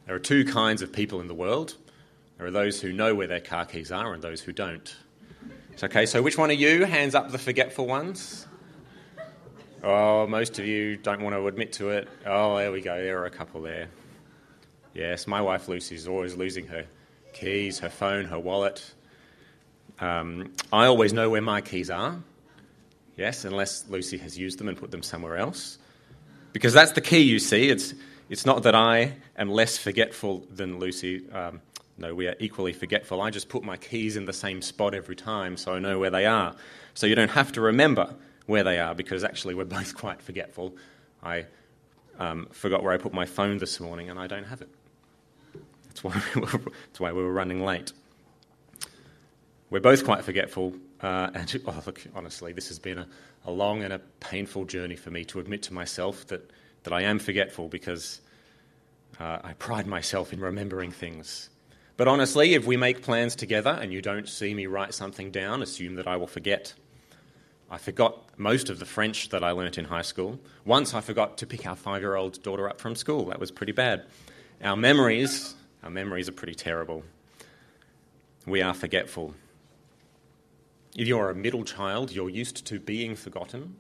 There are two kinds of people in the world. There are those who know where their car keys are and those who don't. Okay, so which one of you? Hands up the forgetful ones. Oh, most of you don't want to admit to it. Oh, there we go. There are a couple there. Yes, my wife Lucy is always losing her keys, her phone, her wallet. I always know where my keys are. Yes, unless Lucy has used them and put them somewhere else. Because that's the key, you see. It's not that I am less forgetful than Lucy. No, we are equally forgetful. I just put my keys in the same spot every time so I know where they are. So you don't have to remember where they are because actually we're both quite forgetful. I forgot where I put my phone this morning and I don't have it. That's why we were running late. We're both quite forgetful. And look, honestly, this has been a long and a painful journey for me to admit to myself that I am forgetful because I pride myself in remembering things. But honestly, if we make plans together and you don't see me write something down, assume that I will forget. I forgot most of the French that I learnt in high school. Once I forgot to pick our 5-year-old daughter up from school. That was pretty bad. Our memories are pretty terrible. We are forgetful. If you're a middle child, you're used to being forgotten.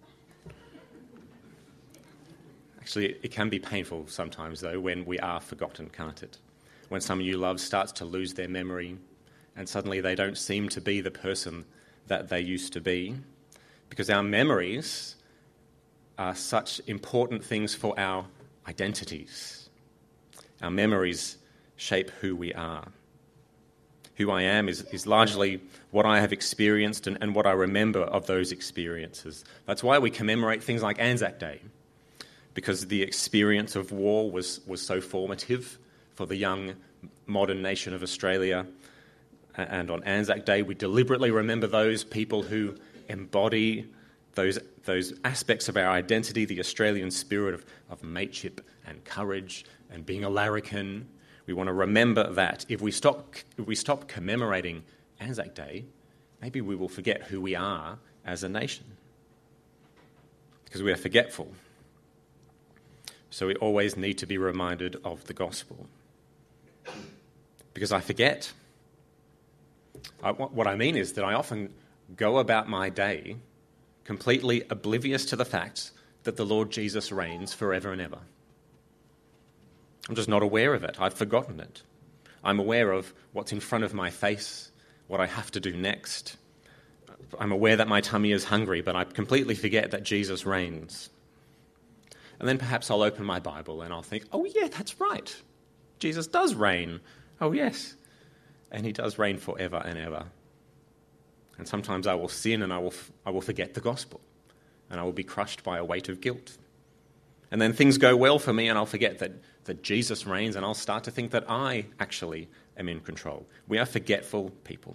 Actually, it can be painful sometimes, though, when we are forgotten, can't it? When someone you love starts to lose their memory and suddenly they don't seem to be the person that they used to be. Because our memories are such important things for our identities. Our memories shape who we are. Who I am is largely what I have experienced and what I remember of those experiences. That's why we commemorate things like Anzac Day, because the experience of war was so formative for the young modern nation of Australia. And on Anzac Day, we deliberately remember those people who embody those aspects of our identity, the Australian spirit of mateship and courage and being a larrikin. We want to remember that. If we stop commemorating Anzac Day, maybe we will forget who we are as a nation. Because we are forgetful. So we always need to be reminded of the gospel. Because I forget. What I mean is that I often go about my day completely oblivious to the fact that the Lord Jesus reigns forever and ever. I'm just not aware of it. I've forgotten it. I'm aware of what's in front of my face, what I have to do next. I'm aware that my tummy is hungry, but I completely forget that Jesus reigns. And then perhaps I'll open my Bible and I'll think, oh yeah, that's right. Jesus does reign. Oh yes. And he does reign forever and ever. And sometimes I will sin and I will forget the gospel. And I will be crushed by a weight of guilt. And then things go well for me and I'll forget that Jesus reigns and I'll start to think that I actually am in control. We are forgetful people.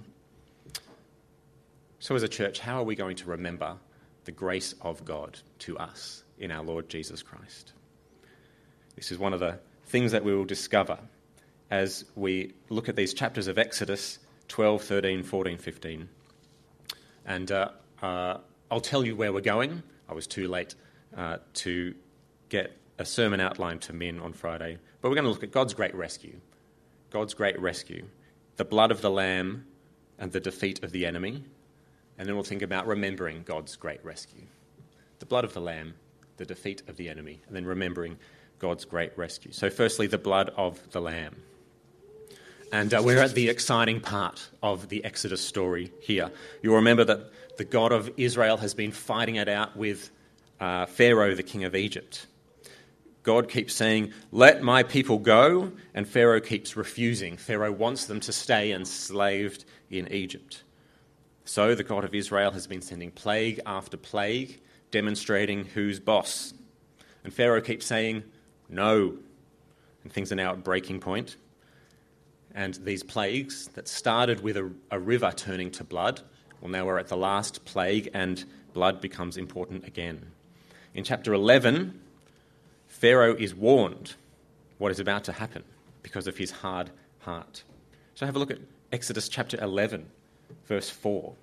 So as a church, how are we going to remember the grace of God to us in our Lord Jesus Christ? This is one of the things that we will discover as we look at these chapters of Exodus 12, 13, 14, 15. And I'll tell you where we're going. I was too late to get a sermon outline to Min on Friday. But we're going to look at God's great rescue. God's great rescue. The blood of the Lamb and the defeat of the enemy. And then we'll think about remembering God's great rescue. The blood of the Lamb, the defeat of the enemy, and then remembering God's great rescue. So firstly, the blood of the Lamb. And we're at the exciting part of the Exodus story here. You'll remember that the God of Israel has been fighting it out with Pharaoh, the king of Egypt. God keeps saying, let my people go, and Pharaoh keeps refusing. Pharaoh wants them to stay enslaved in Egypt. So the God of Israel has been sending plague after plague, demonstrating who's boss. And Pharaoh keeps saying, no. And things are now at breaking point. And these plagues that started with a river turning to blood, well, now we're at the last plague and blood becomes important again. In chapter 11, Pharaoh is warned what is about to happen because of his hard heart. So have a look at Exodus chapter 11, verse 4.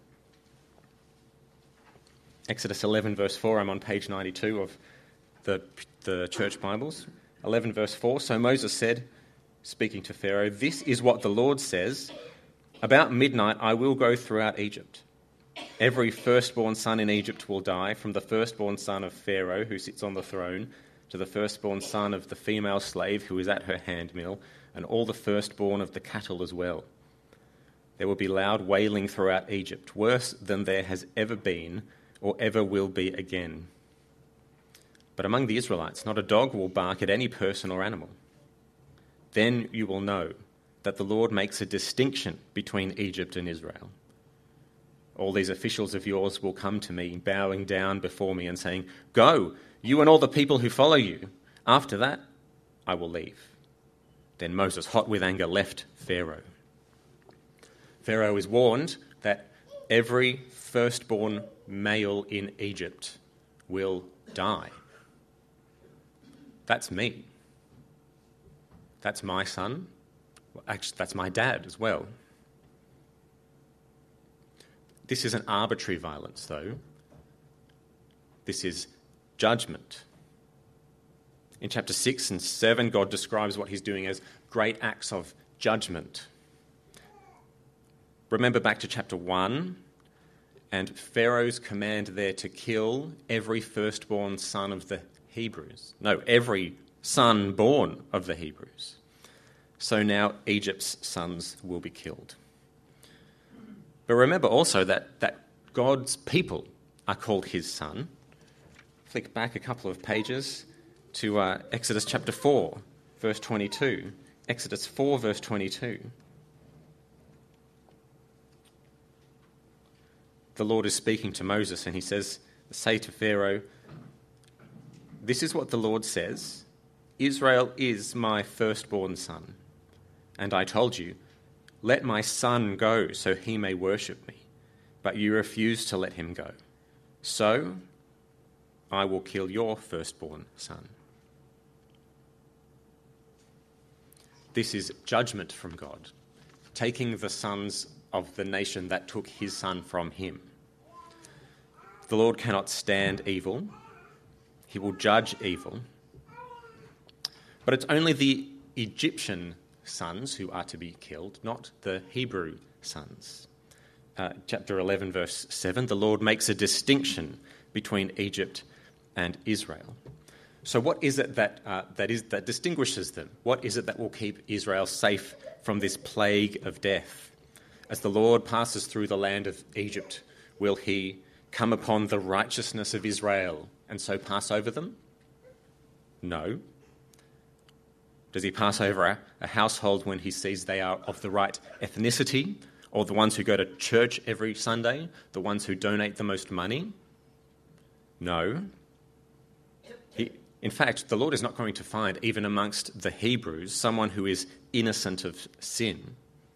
Exodus 11, verse 4, I'm on page 92 of the church Bibles. 11, verse 4, so Moses said, speaking to Pharaoh, "This is what the Lord says. About midnight I will go throughout Egypt. Every firstborn son in Egypt will die, from the firstborn son of Pharaoh who sits on the throne to the firstborn son of the female slave who is at her handmill, and all the firstborn of the cattle as well. There will be loud wailing throughout Egypt, worse than there has ever been or ever will be again. But among the Israelites, not a dog will bark at any person or animal. Then you will know that the Lord makes a distinction between Egypt and Israel. All these officials of yours will come to me, bowing down before me and saying, 'Go, you and all the people who follow you. After that, I will leave.' Then Moses, hot with anger, left Pharaoh." Pharaoh is warned that every firstborn male in Egypt will die. That's me. That's my son. Well, actually, that's my dad as well. This isn't arbitrary violence, though. This is judgment. In chapter 6 and 7, God describes what he's doing as great acts of judgment. Remember back to chapter 1 and Pharaoh's command there to kill every firstborn son of the Hebrews. No, every son born of the Hebrews. So now Egypt's sons will be killed. But remember also that God's people are called his son. Flick back a couple of pages to Exodus chapter 4, verse 22. Exodus 4, verse 22. The Lord is speaking to Moses and he says, "Say to Pharaoh, this is what the Lord says, Israel is my firstborn son. And I told you, let my son go so he may worship me. But you refused to let him go. So I will kill your firstborn son." This is judgment from God, taking the sons of the nation that took his son from him. The Lord cannot stand evil. He will judge evil. But it's only the Egyptian sons who are to be killed, not the Hebrew sons. Chapter 11, verse 7, the Lord makes a distinction between Egypt and Israel. So what is it that distinguishes them? What is it that will keep Israel safe from this plague of death? As the Lord passes through the land of Egypt, will he come upon the righteousness of Israel and so pass over them? No. Does he pass over a household when he sees they are of the right ethnicity, or the ones who go to church every Sunday, the ones who donate the most money? No. In fact, the Lord is not going to find, even amongst the Hebrews, someone who is innocent of sin.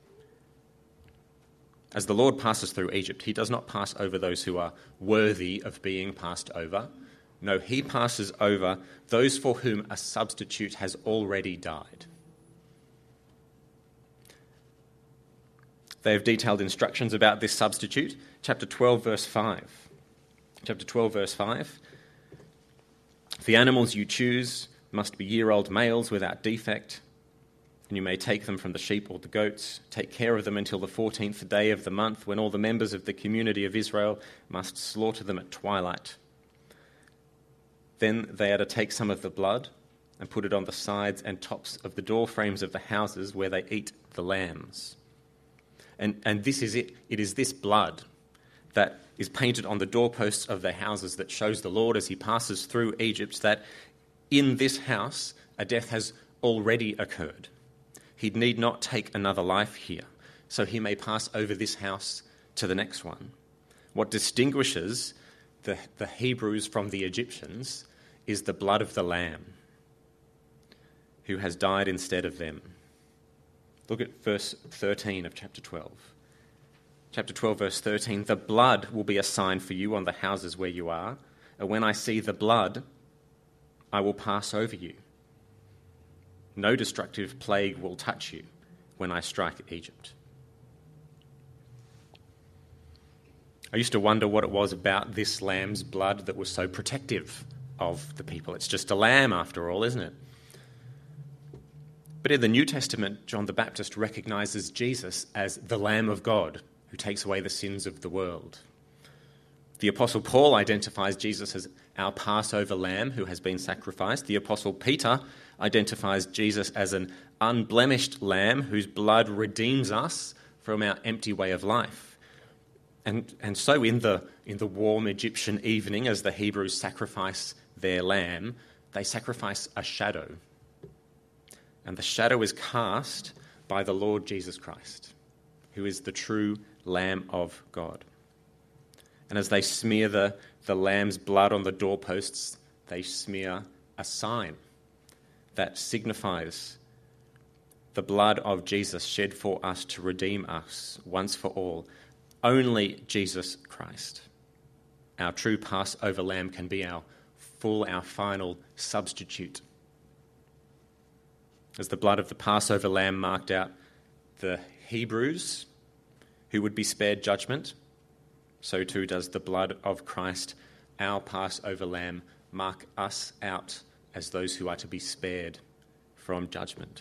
As the Lord passes through Egypt, he does not pass over those who are worthy of being passed over. No, he passes over those for whom a substitute has already died. They have detailed instructions about this substitute. Chapter 12, verse 5. Chapter 12, verse 5. "The animals you choose must be year-old males without defect, and you may take them from the sheep or the goats. Take care of them until the 14th day of the month, when all the members of the community of Israel must slaughter them at twilight. Then they are to take some of the blood and put it on the sides and tops of the door frames of the houses where they eat the lambs." And this is it. It is this blood that is painted on the doorposts of their houses that shows the Lord as he passes through Egypt that in this house a death has already occurred. He need not take another life here, so he may pass over this house to the next one. What distinguishes the Hebrews from the Egyptians is the blood of the Lamb who has died instead of them. Look at verse 13 of chapter 12. Chapter 12, verse 13, "The blood will be a sign for you on the houses where you are, and when I see the blood, I will pass over you. No destructive plague will touch you when I strike Egypt." I used to wonder what it was about this lamb's blood that was so protective of the people. It's just a lamb after all, isn't it? But in the New Testament, John the Baptist recognizes Jesus as the Lamb of God who takes away the sins of the world. The Apostle Paul identifies Jesus as our Passover lamb who has been sacrificed. The Apostle Peter identifies Jesus as an unblemished lamb whose blood redeems us from our empty way of life. And so in the warm Egyptian evening, as the Hebrews sacrifice their lamb, they sacrifice a shadow. And the shadow is cast by the Lord Jesus Christ, who is the true Lamb of God. And as they smear the lamb's blood on the doorposts, they smear a sign that signifies the blood of Jesus shed for us to redeem us once for all. Only Jesus Christ, our true Passover lamb, can be our final substitute. As the blood of the Passover lamb marked out the Hebrews who would be spared judgment, so too does the blood of Christ, our Passover lamb, mark us out as those who are to be spared from judgment.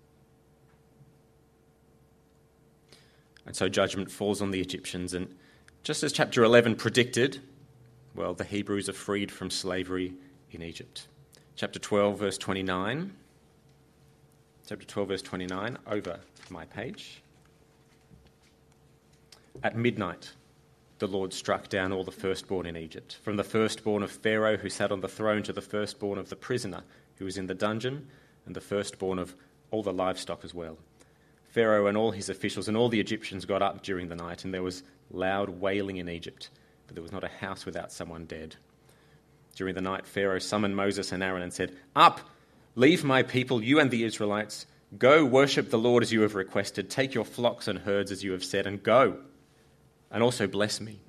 And so judgment falls on the Egyptians, and just as chapter 11 predicted, well, the Hebrews are freed from slavery in Egypt. Chapter 12, verse 29. Chapter 12, verse 29, over my page. At midnight, the Lord struck down all the firstborn in Egypt, from the firstborn of Pharaoh who sat on the throne to the firstborn of the prisoner who was in the dungeon, and the firstborn of all the livestock as well. Pharaoh and all his officials and all the Egyptians got up during the night, and there was loud wailing in Egypt, but there was not a house without someone dead. During the night, Pharaoh summoned Moses and Aaron and said, "Up, leave my people, you and the Israelites. Go worship the Lord as you have requested. Take your flocks and herds as you have said, and go, and also bless me."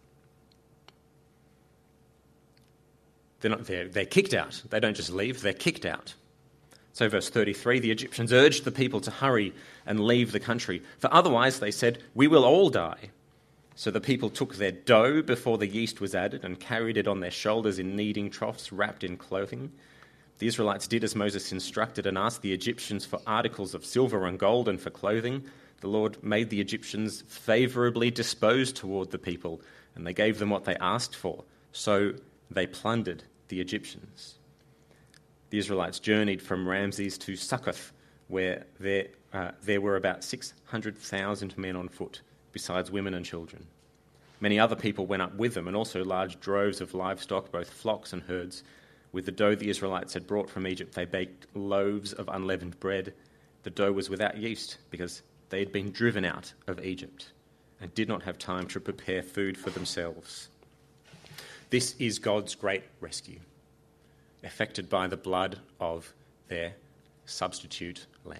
They're kicked out. They don't just leave, they're kicked out. So verse 33, the Egyptians urged the people to hurry and leave the country, for otherwise, they said, we will all die. So the people took their dough before the yeast was added and carried it on their shoulders in kneading troughs wrapped in clothing. The Israelites did as Moses instructed and asked the Egyptians for articles of silver and gold and for clothing. The Lord made the Egyptians favourably disposed toward the people, and they gave them what they asked for. So they plundered the Egyptians. The Israelites journeyed from Ramses to Succoth, where there were about 600,000 men on foot, besides women and children. Many other people went up with them, and also large droves of livestock, both flocks and herds. With the dough the Israelites had brought from Egypt, they baked loaves of unleavened bread. The dough was without yeast, because they had been driven out of Egypt and did not have time to prepare food for themselves. This is God's great rescue, effected by the blood of their substitute lamb.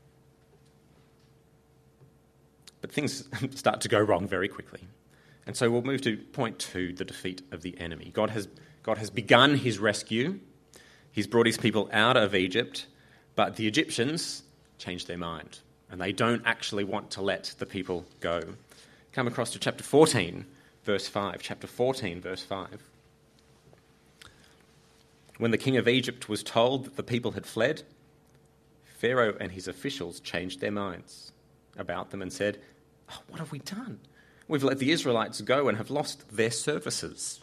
But things start to go wrong very quickly. And so we'll move to point 2, the defeat of the enemy. God has begun his rescue. He's brought his people out of Egypt, but the Egyptians changed their mind, and they don't actually want to let the people go. Come across to chapter 14, verse 5. Chapter 14, verse 5. When the king of Egypt was told that the people had fled, Pharaoh and his officials changed their minds about them and said, what have we done? We've let the Israelites go and have lost their services.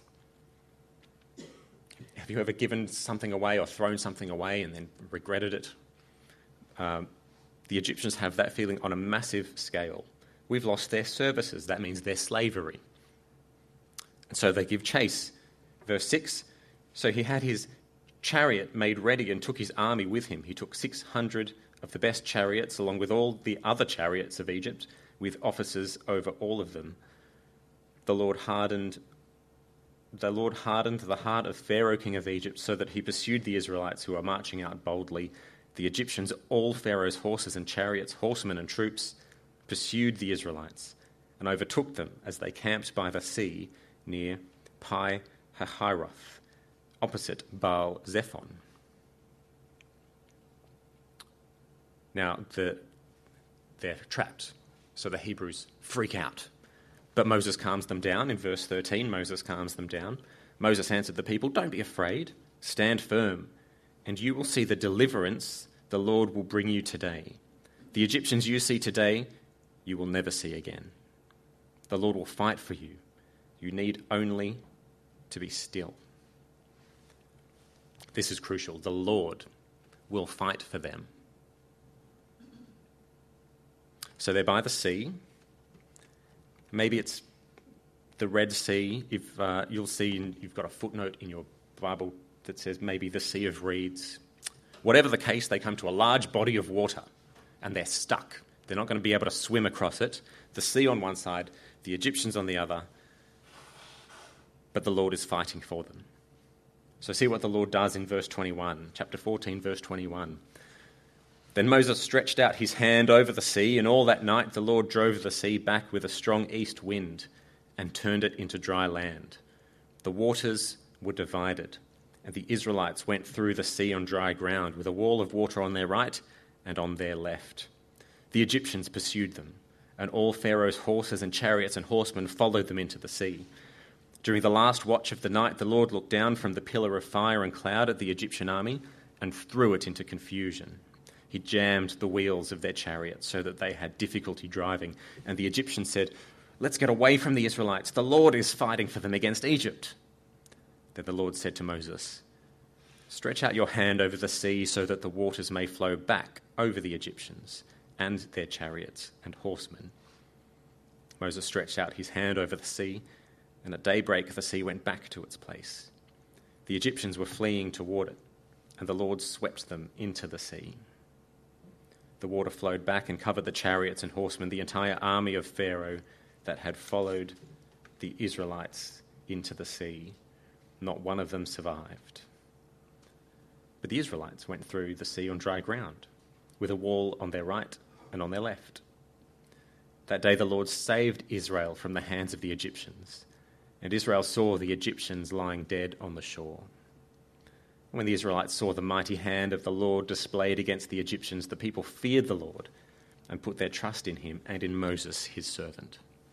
Have you ever given something away or thrown something away and then regretted it? The Egyptians have that feeling on a massive scale. We've lost their services. That means their slavery. And so they give chase. Verse 6, so he had his chariot made ready and took his army with him. He took 600 of the best chariots along with all the other chariots of Egypt, with officers over all of them. The Lord hardened the heart of Pharaoh, king of Egypt, so that he pursued the Israelites who were marching out boldly. The Egyptians, all Pharaoh's horses and chariots, horsemen and troops, pursued the Israelites and overtook them as they camped by the sea near Pi-hahiroth, opposite Baal-zephon. Now, they're trapped, so the Hebrews freak out. But Moses calms them down. In verse 13, Moses calms them down. Moses answered the people, don't be afraid, stand firm, and you will see the deliverance the Lord will bring you today. The Egyptians you see today, you will never see again. The Lord will fight for you. You need only to be still. This is crucial. The Lord will fight for them. So they're by the sea. Maybe it's the Red Sea. If you'll see, you've got a footnote in your Bible that says maybe the Sea of Reeds. Whatever the case, they come to a large body of water and they're stuck. They're not going to be able to swim across it. The sea on one side, the Egyptians on the other, but the Lord is fighting for them. So see what the Lord does in verse 21, chapter 14, verse 21. Then Moses stretched out his hand over the sea, and all that night the Lord drove the sea back with a strong east wind and turned it into dry land. The waters were divided, and the Israelites went through the sea on dry ground with a wall of water on their right and on their left. The Egyptians pursued them, and all Pharaoh's horses and chariots and horsemen followed them into the sea. During the last watch of the night, the Lord looked down from the pillar of fire and cloud at the Egyptian army and threw it into confusion. He jammed the wheels of their chariots so that they had difficulty driving, and the Egyptians said, "Let's get away from the Israelites. The Lord is fighting for them against Egypt." Then the Lord said to Moses, "Stretch out your hand over the sea so that the waters may flow back over the Egyptians and their chariots and horsemen." Moses stretched out his hand over the sea, and at daybreak the sea went back to its place. The Egyptians were fleeing toward it, and the Lord swept them into the sea. The water flowed back and covered the chariots and horsemen, the entire army of Pharaoh that had followed the Israelites into the sea. Not one of them survived. But the Israelites went through the sea on dry ground, with a wall on their right and on their left. That day the Lord saved Israel from the hands of the Egyptians, and Israel saw the Egyptians lying dead on the shore. When the Israelites saw the mighty hand of the Lord displayed against the Egyptians, the people feared the Lord and put their trust in him and in Moses, his servant.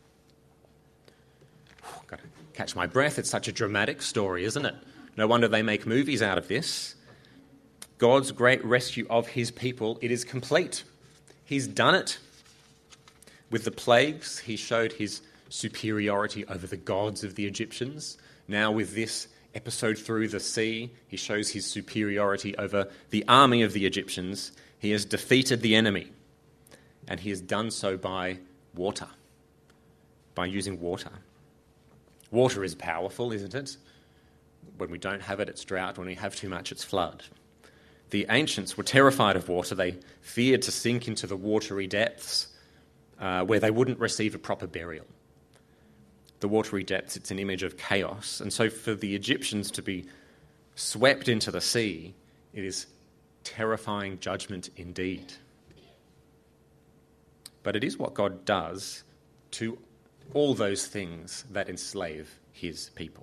Got to catch my breath. It's such a dramatic story, isn't it? No wonder they make movies out of this. God's great rescue of his people, it is complete. He's done it. With the plagues, he showed his superiority over the gods of the Egyptians. Now with this episode through the sea, he shows his superiority over the army of the Egyptians. He has defeated the enemy, and he has done so by water, by using water. Water is powerful, isn't it? When we don't have it, it's drought. When we have too much, it's flood. The ancients were terrified of water. They feared to sink into the watery depths where they wouldn't receive a proper burial. The watery depths, it's an image of chaos. And so for the Egyptians to be swept into the sea, it is terrifying judgment indeed. But it is what God does to all those things that enslave his people.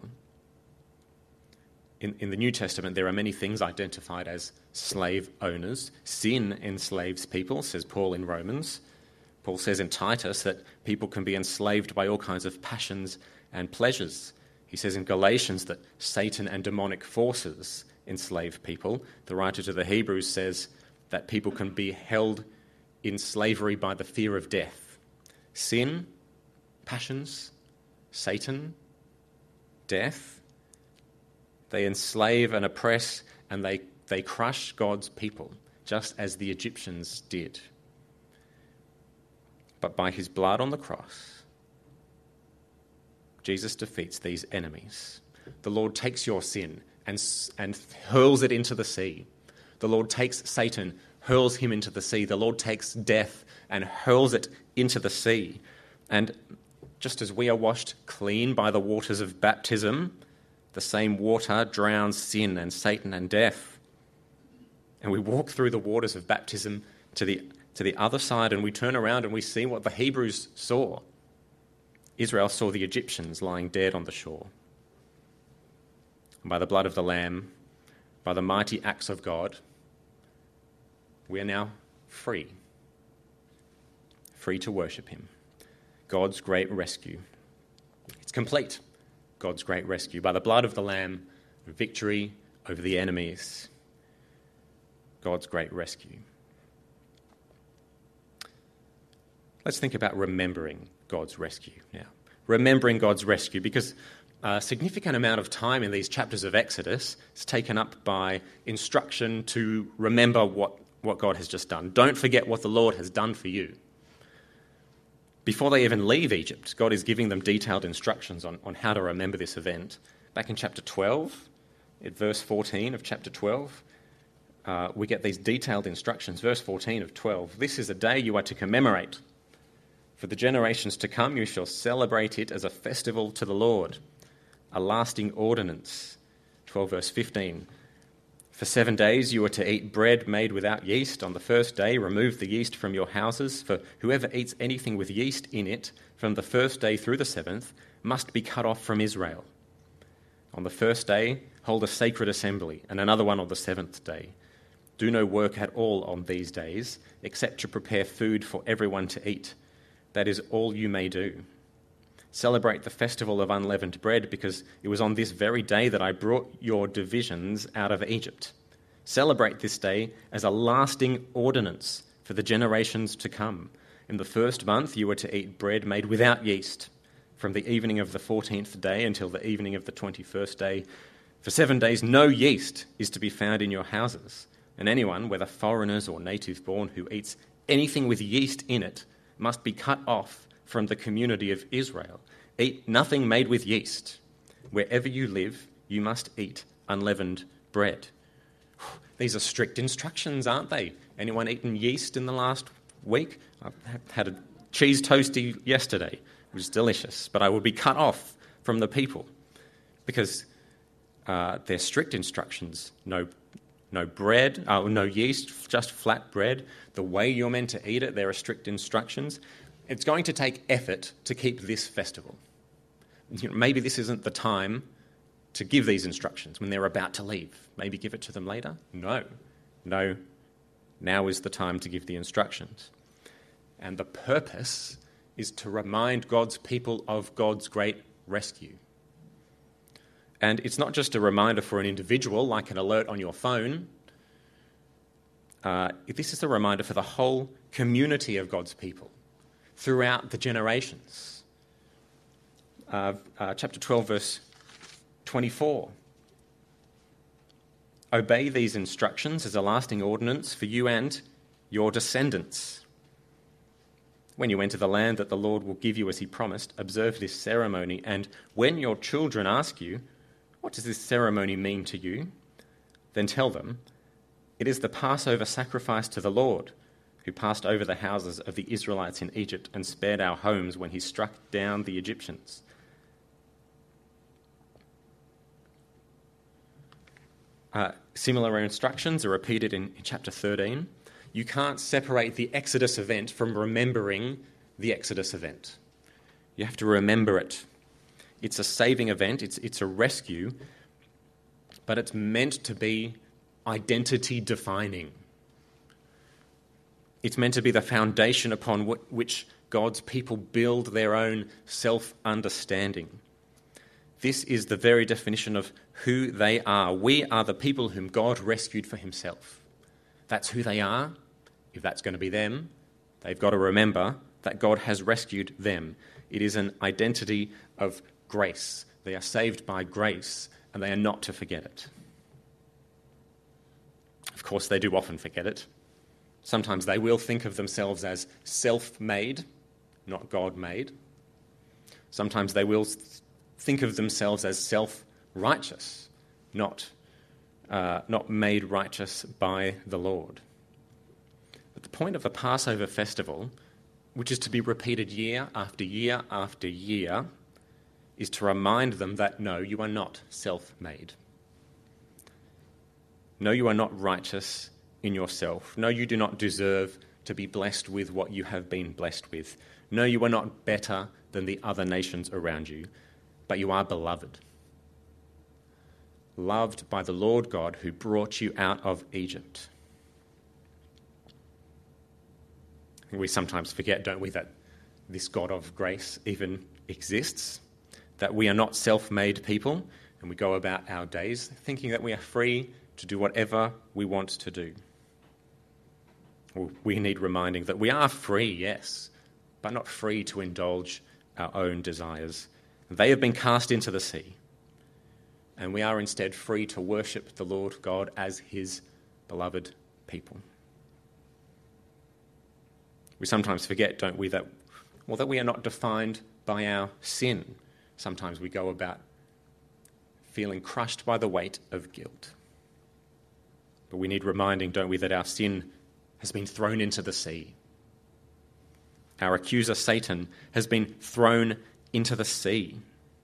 In the New Testament, there are many things identified as slave owners. Sin enslaves people, says Paul in Romans. Paul says in Titus that people can be enslaved by all kinds of passions and pleasures. He says in Galatians that Satan and demonic forces enslave people. The writer to the Hebrews says that people can be held in slavery by the fear of death. Sin, passions, Satan, death, they enslave and oppress, and they crush God's people, just as the Egyptians did. But by his blood on the cross, Jesus defeats these enemies. The Lord takes your sin and hurls it into the sea. The Lord takes Satan, hurls him into the sea. The Lord takes death and hurls it into the sea. And just as we are washed clean by the waters of baptism, the same water drowns sin and Satan and death. And we walk through the waters of baptism to the other side, and we turn around and we see what the Hebrews saw. Israel saw the Egyptians lying dead on the shore. And by the blood of the Lamb, by the mighty acts of God, we are now free to worship him. God's great rescue. It's complete. God's great rescue. By the blood of the Lamb, victory over the enemies. God's great rescue. Let's think about remembering God's rescue now. Remembering God's rescue, because a significant amount of time in these chapters of Exodus is taken up by instruction to remember what God has just done. Don't forget what the Lord has done for you. Before they even leave Egypt, God is giving them detailed instructions on how to remember this event. Back in chapter 12, at verse 14 of chapter 12, we get these detailed instructions. Verse 14 of 12, "This is a day you are to commemorate. For the generations to come you shall celebrate it as a festival to the Lord, a lasting ordinance." 12 verse 15, "For 7 days you are to eat bread made without yeast. On the first day remove the yeast from your houses, for whoever eats anything with yeast in it from the first day through the 7th must be cut off from Israel. On the first day hold a sacred assembly, and another one on the 7th day. Do no work at all on these days, except to prepare food for everyone to eat. That is all you may do. Celebrate the festival of unleavened bread, because it was on this very day that I brought your divisions out of Egypt. Celebrate this day as a lasting ordinance for the generations to come. In the first month you are to eat bread made without yeast, from the evening of the 14th day until the evening of the 21st day. For 7 days no yeast is to be found in your houses, and anyone, whether foreigners or native-born, who eats anything with yeast in it must be cut off from the community of Israel. Eat nothing made with yeast. Wherever you live, you must eat unleavened bread." These are strict instructions, aren't they? Anyone eaten yeast in the last week? I had a cheese toastie yesterday. It was delicious, but I will be cut off from the people because they're strict instructions. No bread, no yeast, just flat bread. The way you're meant to eat it, there are strict instructions. It's going to take effort to keep this festival. Maybe this isn't the time to give these instructions when they're about to leave. Maybe give it to them later. No. Now is the time to give the instructions. And the purpose is to remind God's people of God's great rescue. And it's not just a reminder for an individual, like an alert on your phone. This is a reminder for the whole community of God's people throughout the generations. Chapter 12, verse 24. "Obey these instructions as a lasting ordinance for you and your descendants. When you enter the land that the Lord will give you as he promised, observe this ceremony, and when your children ask you, 'What does this ceremony mean to you?' then tell them, 'It is the Passover sacrifice to the Lord, who passed over the houses of the Israelites in Egypt and spared our homes when he struck down the Egyptians.'" Similar instructions are repeated in chapter 13. You can't separate the Exodus event from remembering the Exodus event. You have to remember it. It's a saving event, it's a rescue, but it's meant to be identity defining. It's meant to be the foundation upon which God's people build their own self-understanding. This is the very definition of who they are. We are the people whom God rescued for himself. That's who they are. If that's going to be them, they've got to remember that God has rescued them. It is an identity of grace. They are saved by grace, and they are not to forget it. Of course, they do often forget it. Sometimes they will think of themselves as self-made, not God-made. Sometimes they will think of themselves as self-righteous, not made righteous by the Lord. But the point of the Passover festival, which is to be repeated year after year after year, is to remind them that no, you are not self-made. No, you are not righteous in yourself. No, you do not deserve to be blessed with what you have been blessed with. No, you are not better than the other nations around you, but you are beloved. Loved by the Lord God who brought you out of Egypt. We sometimes forget, don't we, that this God of grace even exists, that we are not self-made people, and we go about our days thinking that we are free to do whatever we want to do. We need reminding that we are free, yes, but not free to indulge our own desires. They have been cast into the sea, and we are instead free to worship the Lord God as his beloved people. We sometimes forget, don't we, that we are not defined by our sin. Sometimes we go about feeling crushed by the weight of guilt. But we need reminding, don't we, that our sin has been thrown into the sea. Our accuser, Satan, has been thrown into the sea.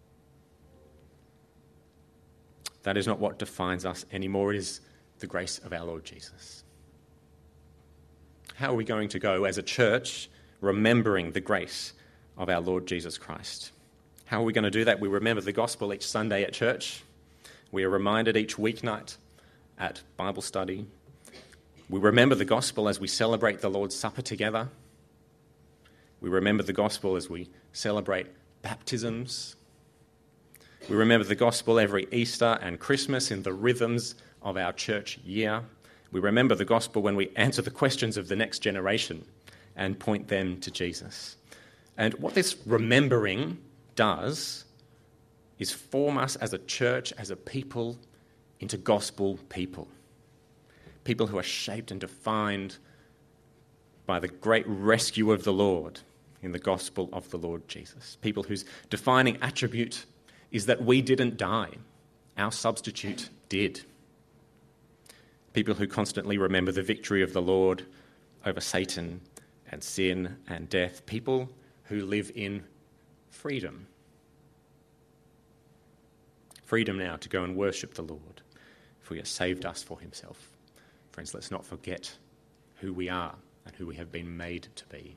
That is not what defines us anymore. It is the grace of our Lord Jesus. How are we going to go as a church remembering the grace of our Lord Jesus Christ? How are we going to do that? We remember the gospel each Sunday at church. We are reminded each weeknight at Bible study. We remember the gospel as we celebrate the Lord's Supper together. We remember the gospel as we celebrate baptisms. We remember the gospel every Easter and Christmas in the rhythms of our church year. We remember the gospel when we answer the questions of the next generation and point them to Jesus. And what this remembering does is form us as a church, as a people, into gospel people. People who are shaped and defined by the great rescue of the Lord in the gospel of the Lord Jesus. People whose defining attribute is that we didn't die. Our substitute did. People who constantly remember the victory of the Lord over Satan and sin and death. People who live in freedom. Freedom now to go and worship the Lord, for he has saved us for himself. Friends, let's not forget who we are and who we have been made to be.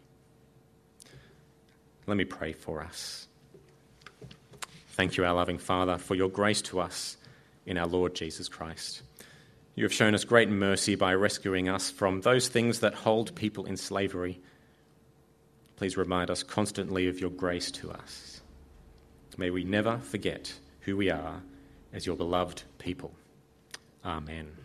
Let me pray for us. Thank you, our loving Father, for your grace to us in our Lord Jesus Christ. You have shown us great mercy by rescuing us from those things that hold people in slavery. Please remind us constantly of your grace to us. May we never forget who we are as your beloved people. Amen.